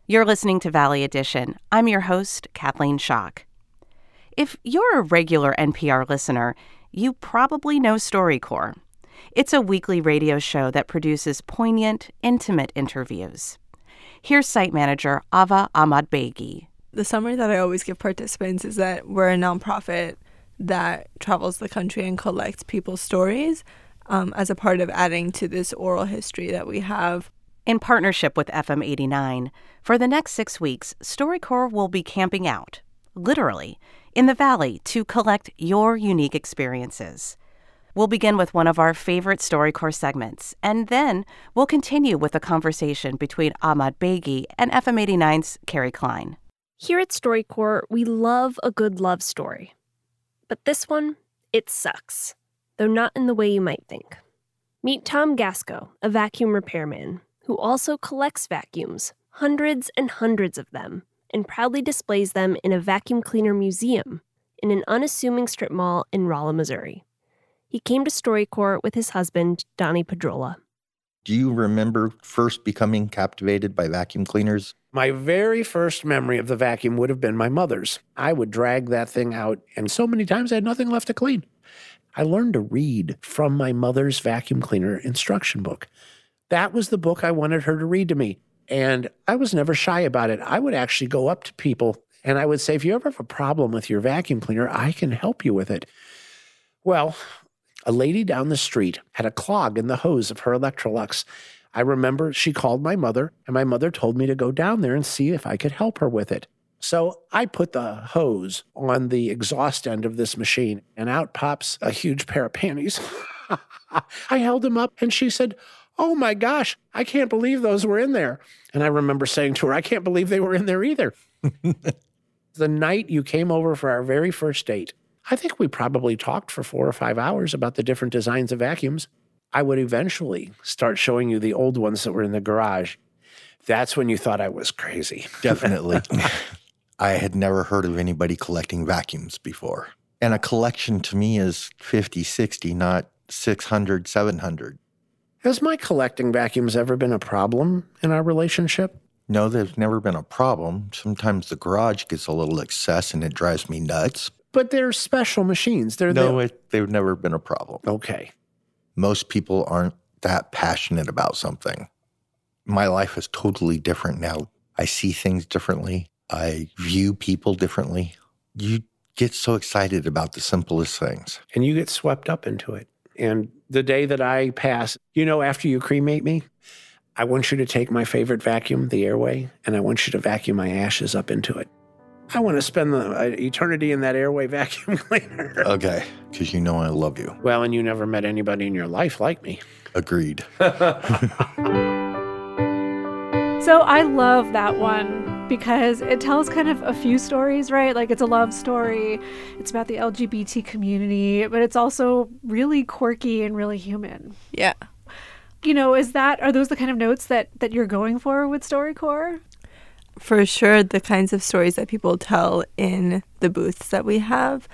You're listening to Valley Edition. I'm your host, Kathleen Schock. If you're a regular NPR listener, you probably know StoryCorps. It's a weekly radio show that produces poignant, intimate interviews. Here's site manager Ava Ahmadbegi. The summary that I always give participants is that we're a nonprofit that travels the country and collects people's stories as a part of adding to this oral history that we have. In partnership with FM 89, for the next 6 weeks, StoryCorps will be camping out, literally, in the Valley to collect your unique experiences. We'll begin with one of our favorite StoryCorps segments, and then we'll continue with a conversation between Ahmadbegi and FM 89's Carrie Klein. Here at StoryCorps, we love a good love story. But this one, it sucks, though not in the way you might think. Meet Tom Gasco, a vacuum repairman, who also collects vacuums, hundreds and hundreds of them, and proudly displays them in a vacuum cleaner museum in an unassuming strip mall in Rolla, Missouri. He came to StoryCorps with his husband, Donnie Pedrola. Do you remember first becoming captivated by vacuum cleaners? My very first memory of the vacuum would have been my mother's. I would drag that thing out, and so many times I had nothing left to clean. I learned to read from my mother's vacuum cleaner instruction book. That was the book I wanted her to read to me. And I was never shy about it. I would actually go up to people and I would say, if you ever have a problem with your vacuum cleaner, I can help you with it. Well, a lady down the street had a clog in the hose of her Electrolux. I remember she called my mother, and my mother told me to go down there and see if I could help her with it. So I put the hose on the exhaust end of this machine, and out pops a huge pair of panties. I held them up, and she said, "Oh my gosh, I can't believe those were in there." And I remember saying to her, "I can't believe they were in there either." The night you came over for our very first date, I think we probably talked for 4 or 5 hours about the different designs of vacuums. I would eventually start showing you the old ones that were in the garage. That's when you thought I was crazy. Definitely. I had never heard of anybody collecting vacuums before. And a collection to me is 50, 60, not 600, 700. Has my collecting vacuums ever been a problem in our relationship? No, there's never been a problem. Sometimes the garage gets a little excess and it drives me nuts. But they're special machines. They've never been a problem. Okay. Most people aren't that passionate about something. My life is totally different now. I see things differently. I view people differently. You get so excited about the simplest things. And you get swept up into it. And the day that I pass, after you cremate me, I want you to take my favorite vacuum, the Airway, and I want you to vacuum my ashes up into it. I want to spend the eternity in that Airway vacuum cleaner. Okay, because I love you. Well, and you never met anybody in your life like me. Agreed. So I love that one because it tells kind of a few stories, right? Like it's a love story. It's about the LGBT community, but it's also really quirky and really human. Yeah. Are those the kind of notes that you're going for with StoryCorps? For sure, the kinds of stories that people tell in the booths that we have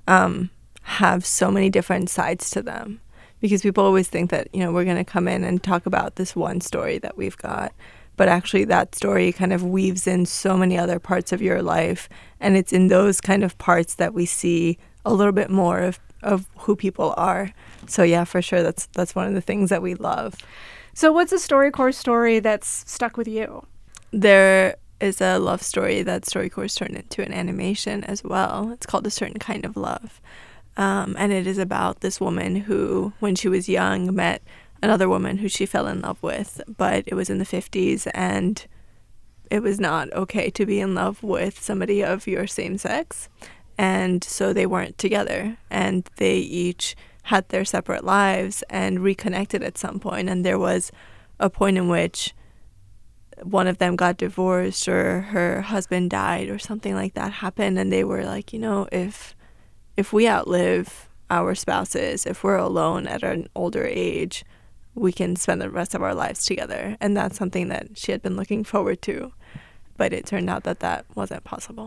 so many different sides to them. Because people always think that, we're going to come in and talk about this one story that we've got. But actually that story kind of weaves in so many other parts of your life. And it's in those kind of parts that we see a little bit more of who people are. So yeah, for sure, that's one of the things that we love. So what's a StoryCorps story that's stuck with you? There is a love story that StoryCorps turned into an animation as well. It's called A Certain Kind of Love. And it is about this woman who, when she was young, met another woman who she fell in love with, but it was in the 50s and it was not okay to be in love with somebody of your same sex. And so they weren't together and they each had their separate lives and reconnected at some point. And there was a point in which one of them got divorced or her husband died or something like that happened. And they were like, if we outlive our spouses, if we're alone at an older age, we can spend the rest of our lives together. And that's something that she had been looking forward to. But it turned out that wasn't possible.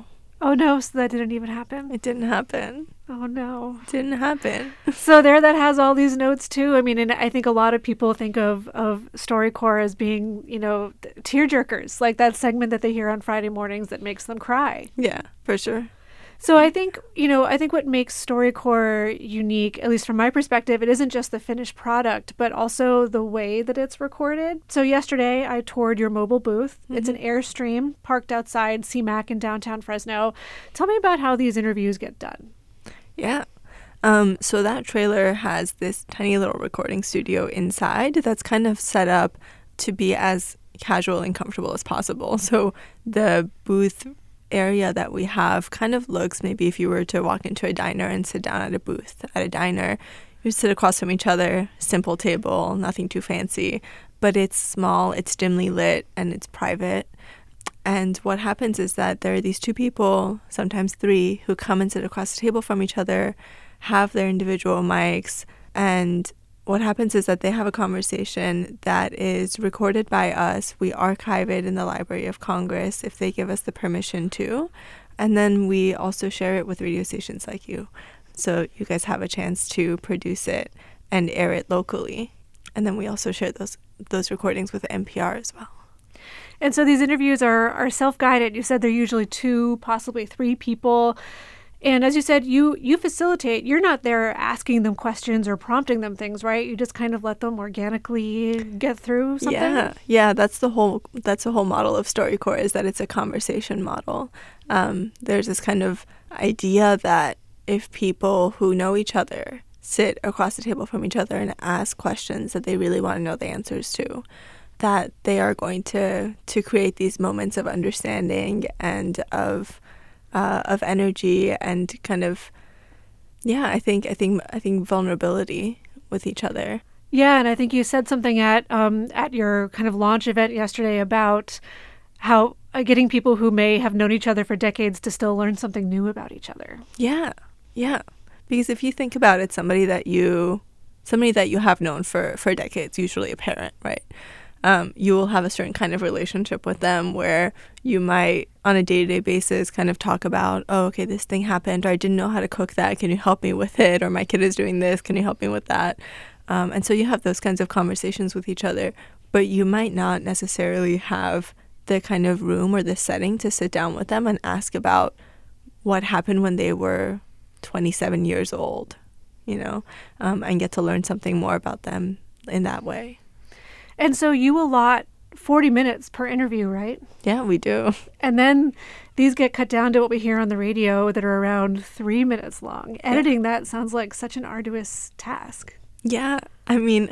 Oh no, so that didn't even happen? It didn't happen. Oh no. It didn't happen. So there that has all these notes too. I mean, and I think a lot of people think of StoryCorps as being, tearjerkers, like that segment that they hear on Friday mornings that makes them cry. Yeah, for sure. So I think what makes StoryCorps unique, at least from my perspective, it isn't just the finished product, but also the way that it's recorded. So yesterday I toured your mobile booth. Mm-hmm. It's an Airstream parked outside CMAC in downtown Fresno. Tell me about how these interviews get done. Yeah. So that trailer has this tiny little recording studio inside that's kind of set up to be as casual and comfortable as possible. So the booth area that we have kind of looks, maybe if you were to walk into a diner and sit down at a booth at a diner, you sit across from each other, simple table, nothing too fancy, but it's small, it's dimly lit, and it's private. And what happens is that there are these two people, sometimes three, who come and sit across the table from each other, have their individual mics, and what happens is that they have a conversation that is recorded by us. We archive it in the Library of Congress if they give us the permission to. And then we also share it with radio stations like you. So you guys have a chance to produce it and air it locally. And then we also share those recordings with NPR as well. And so these interviews are self-guided. You said they're usually 2, possibly 3 people. And as you said, you facilitate. You're not there asking them questions or prompting them things, right? You just kind of let them organically get through something. Yeah. That's the whole model of StoryCorps, is that it's a conversation model. There's this kind of idea that if people who know each other sit across the table from each other and ask questions that they really want to know the answers to, that they are going to create these moments of understanding and of energy and kind of, I think vulnerability with each other. Yeah, and I think you said something at your kind of launch event yesterday about how getting people who may have known each other for decades to still learn something new about each other. Yeah. Because if you think about it, somebody that you have known for decades, usually a parent, right? You will have a certain kind of relationship with them where you might, on a day-to-day basis, kind of talk about, oh, okay, this thing happened, or I didn't know how to cook that. Can you help me with it? Or my kid is doing this. Can you help me with that? And so you have those kinds of conversations with each other, but you might not necessarily have the kind of room or the setting to sit down with them and ask about what happened when they were 27 years old, and get to learn something more about them in that way. And so you allot 40 minutes per interview, right? Yeah, we do. And then these get cut down to what we hear on the radio that are around 3 minutes long. Editing that sounds like such an arduous task. Yeah, I mean,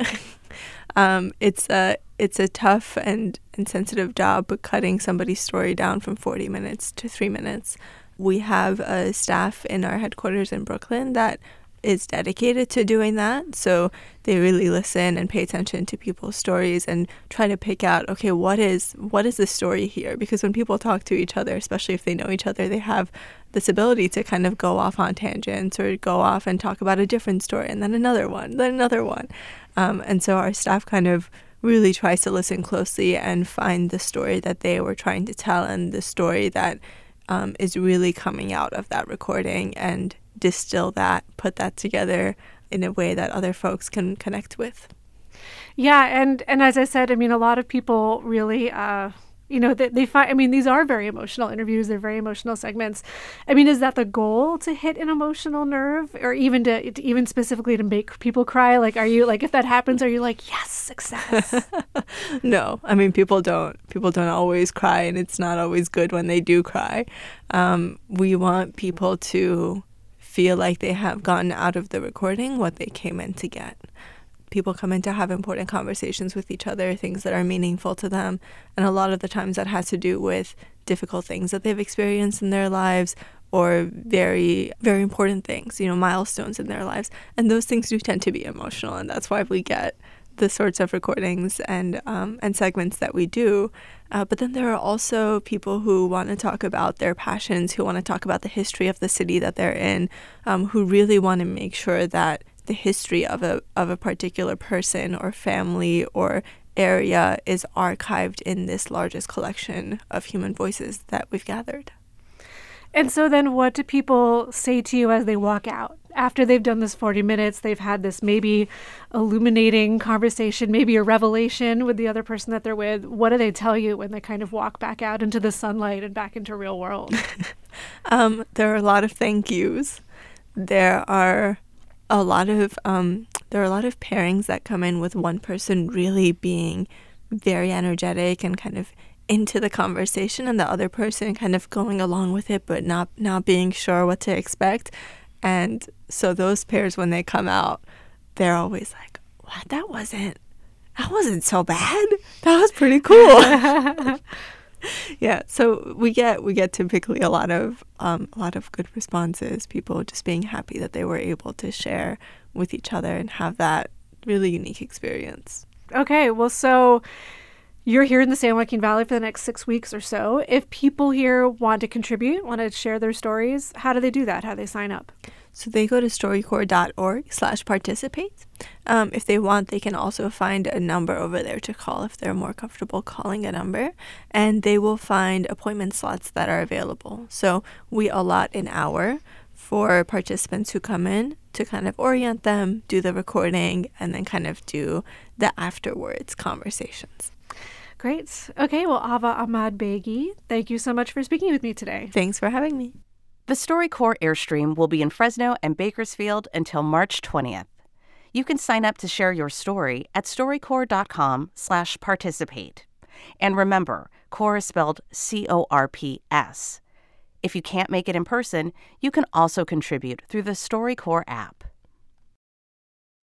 it's a tough and sensitive job, but cutting somebody's story down from 40 minutes to 3 minutes. We have a staff in our headquarters in Brooklyn that is dedicated to doing that. So they really listen and pay attention to people's stories and try to pick out, okay, what is the story here? Because when people talk to each other, especially if they know each other, they have this ability to kind of go off on tangents or go off and talk about a different story and then another one, then another one. And so our staff kind of really tries to listen closely and find the story that they were trying to tell and the story that is really coming out of that recording and distill that, put that together in a way that other folks can connect with. Yeah, and as I said, I mean, a lot of people really, they find, I mean, these are very emotional interviews. They're very emotional segments. I mean, is that the goal, to hit an emotional nerve, or even even specifically to make people cry? Like, are you like, if that happens, are you like, yes, success? No, I mean, people don't always cry, and it's not always good when they do cry. We want people to feel like they have gotten out of the recording what they came in to get. People come in to have important conversations with each other, things that are meaningful to them. And a lot of the times that has to do with difficult things that they've experienced in their lives or very, very important things, milestones in their lives. And those things do tend to be emotional. And that's why we get the sorts of recordings and segments that we do. But then there are also people who want to talk about their passions, who want to talk about the history of the city that they're in, who really want to make sure that the history of a particular person or family or area is archived in this largest collection of human voices that we've gathered. And so then what do people say to you as they walk out? After they've done this 40 minutes, they've had this maybe illuminating conversation, maybe a revelation with the other person that they're with. What do they tell you when they kind of walk back out into the sunlight and back into real world? There are a lot of thank yous. There are a lot of pairings that come in with one person really being very energetic and kind of into the conversation, and the other person kind of going along with it but not being sure what to expect. And so those pairs, when they come out, they're always like, "What? That wasn't so bad. That was pretty cool." Yeah. So we get typically a lot of good responses. People just being happy that they were able to share with each other and have that really unique experience. Okay. Well, so you're here in the San Joaquin Valley for the next 6 weeks or so. If people here want to contribute, want to share their stories, how do they do that? How do they sign up? So they go to StoryCorps.org/participate. If they want, they can also find a number over there to call if they're more comfortable calling a number. And they will find appointment slots that are available. So we allot an hour for participants who come in to kind of orient them, do the recording, and then kind of do the afterwards conversations. Great. Okay, well, Ava Ahmad Begi, thank you so much for speaking with me today. Thanks for having me. The StoryCorps Airstream will be in Fresno and Bakersfield until March 20th. You can sign up to share your story at storycorps.com/participate. And remember, Corps is spelled CORPS. If you can't make it in person, you can also contribute through the StoryCorps app.